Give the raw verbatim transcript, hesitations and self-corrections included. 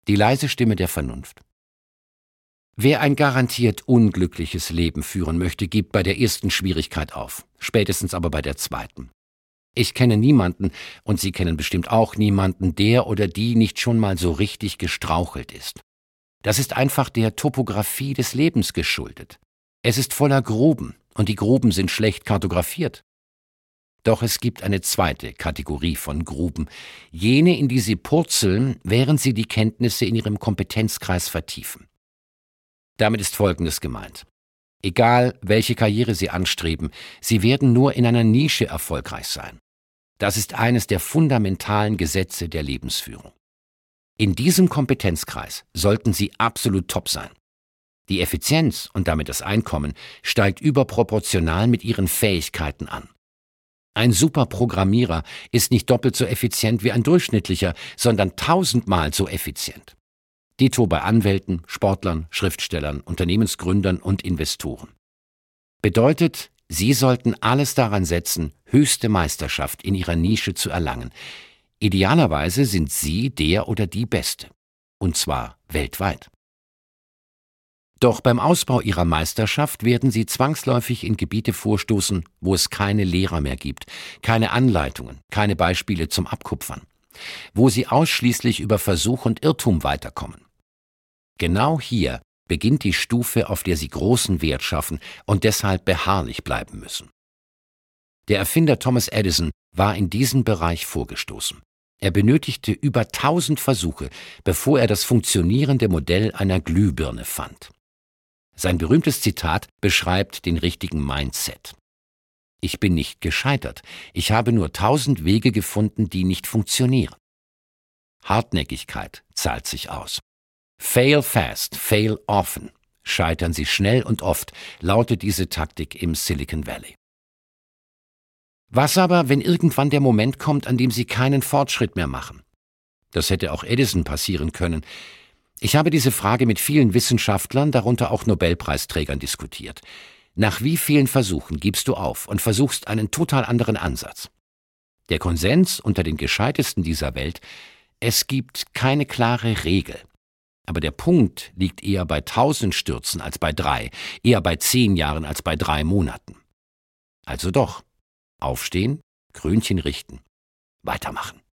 Die leise Stimme der Vernunft. Wer ein garantiert unglückliches Leben führen möchte, gibt bei der ersten Schwierigkeit auf, spätestens aber bei der zweiten. Ich kenne niemanden, und Sie kennen bestimmt auch niemanden, der oder die nicht schon mal so richtig gestrauchelt ist. Das ist einfach der Topographie des Lebens geschuldet. Es ist voller Gruben, und die Gruben sind schlecht kartografiert. Doch es gibt eine zweite Kategorie von Gruben, jene, in die Sie purzeln, während Sie die Kenntnisse in Ihrem Kompetenzkreis vertiefen. Damit ist Folgendes gemeint. Egal, welche Karriere Sie anstreben, Sie werden nur in einer Nische erfolgreich sein. Das ist eines der fundamentalen Gesetze der Lebensführung. In diesem Kompetenzkreis sollten Sie absolut top sein. Die Effizienz und damit das Einkommen steigt überproportional mit Ihren Fähigkeiten an. Ein Superprogrammierer ist nicht doppelt so effizient wie ein durchschnittlicher, sondern tausendmal so effizient. Dito bei Anwälten, Sportlern, Schriftstellern, Unternehmensgründern und Investoren. Bedeutet, Sie sollten alles daran setzen, höchste Meisterschaft in Ihrer Nische zu erlangen. Idealerweise sind Sie der oder die Beste. Und zwar weltweit. Doch beim Ausbau Ihrer Meisterschaft werden Sie zwangsläufig in Gebiete vorstoßen, wo es keine Lehrer mehr gibt, keine Anleitungen, keine Beispiele zum Abkupfern, wo Sie ausschließlich über Versuch und Irrtum weiterkommen. Genau hier beginnt die Stufe, auf der Sie großen Wert schaffen und deshalb beharrlich bleiben müssen. Der Erfinder Thomas Edison war in diesen Bereich vorgestoßen. Er benötigte über tausend Versuche, bevor er das funktionierende Modell einer Glühbirne fand. Sein berühmtes Zitat beschreibt den richtigen Mindset. Ich bin nicht gescheitert, ich habe nur tausend Wege gefunden, die nicht funktionieren. Hartnäckigkeit zahlt sich aus. Fail fast, fail often. Scheitern Sie schnell und oft, lautet diese Taktik im Silicon Valley. Was aber, wenn irgendwann der Moment kommt, an dem Sie keinen Fortschritt mehr machen? Das hätte auch Edison passieren können. Ich habe diese Frage mit vielen Wissenschaftlern, darunter auch Nobelpreisträgern, diskutiert. Nach wie vielen Versuchen gibst du auf und versuchst einen total anderen Ansatz? Der Konsens unter den Gescheitesten dieser Welt: Es gibt keine klare Regel. Aber der Punkt liegt eher bei tausend Stürzen als bei drei, eher bei zehn Jahren als bei drei Monaten. Also doch, aufstehen, Krönchen richten, weitermachen.